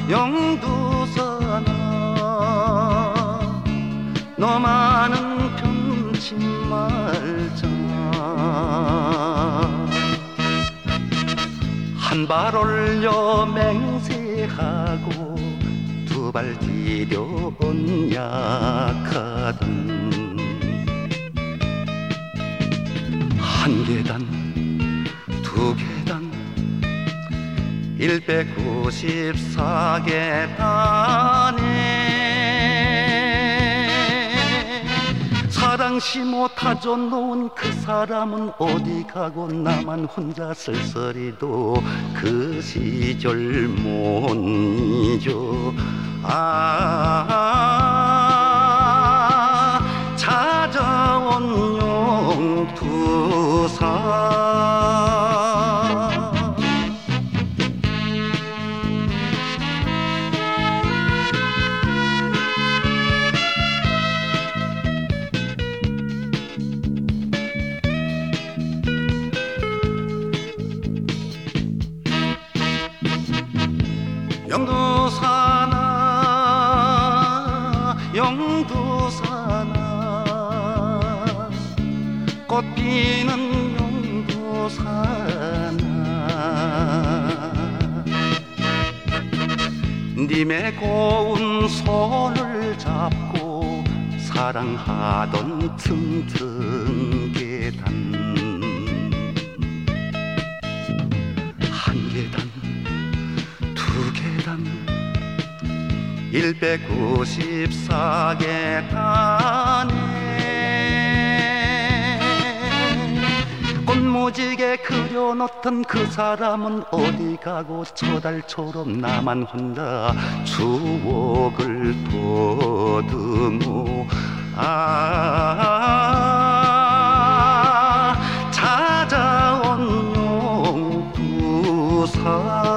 영두산아 너만은 편치 말자. 한 발 올려 맹세하고 두 발 디뎌온 약하던 한 계단 두 계단 194계단에 사랑시 못하죠 놓은 그 사람은 어디 가고 나만 혼자 쓸쓸히도 그 시절 못 잊어. 찾아온 영두산 영두산아 영두산아 꽃피는 영두산아 님의 고운 손을 잡고 사랑하던 틈틈 계단 한 계단 두 계단 194계단에 꽃무지개 그려놓던 그 사람은 어디 가고 저 달처럼 나만 혼자 추억을 더듬어. 찾아온 영두산